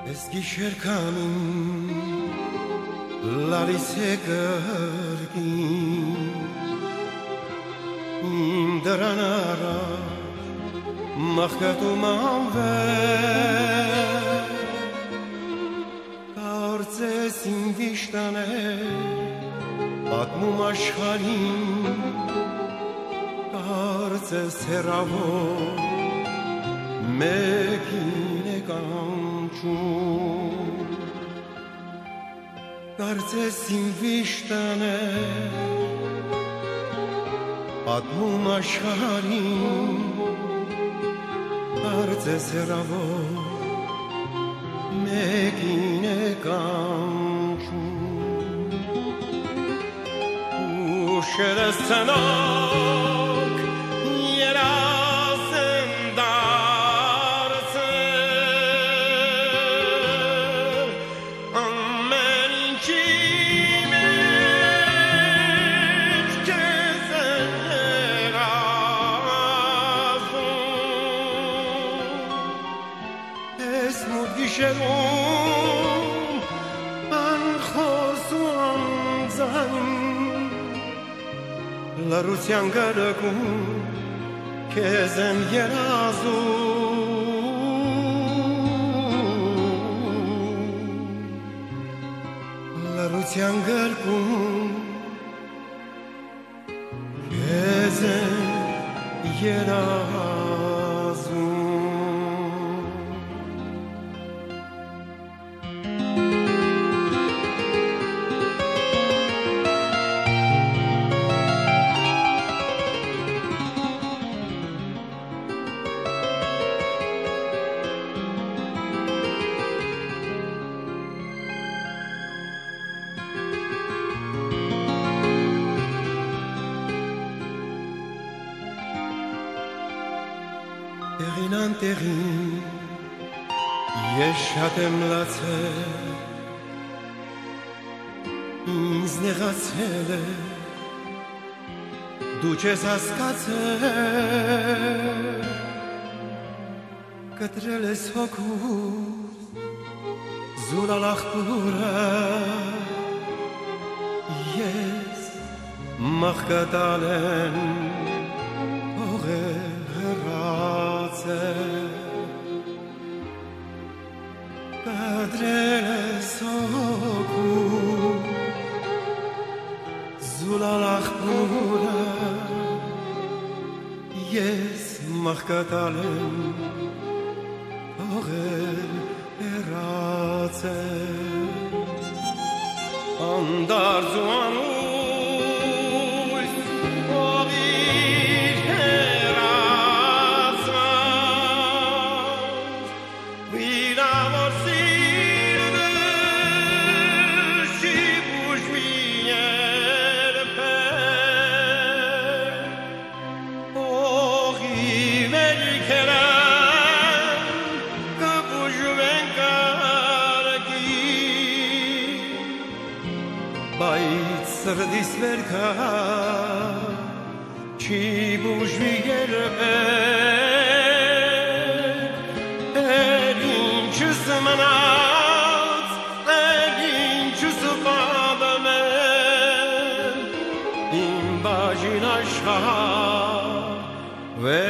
Ezgi şerkanın lalise gărgin Indranara machkatu manver Կարծեսին վիշտան է պատմում աշխարհին Կարծես հեռավոր մեկին է կանչում Կարծես իմ վիշտան է պատմում աշխարհին Կարծես հեռավոր մեկին է կանչում Ուշերս ցանոք երազ են դարձել ամեն ինչի մեջ քեզ են երազում Ես մոտ գիշերում անխոսում ձայն լռության գարակում քեզ եմ երազում լռության գարակում քեզ եմ երազում Տեղին անտեղին ես շատ եմ լացել ինձ նեղացել է դու չես հասկացել կտրել ես հոգուս զուլալ աղբուրը ես մաղկատալ եմ փողել Կադրել ես հոգու զուլալ աղբուրը ես մաղկատալ եմ փողել հեռացել անդարձ ու անույս փողիր Բայց սրտիս վերքա չի բուժվի երբեք Էլ ինչուս մնաց, էլ ինչուս պատմել Իմ բաժին աշխարհ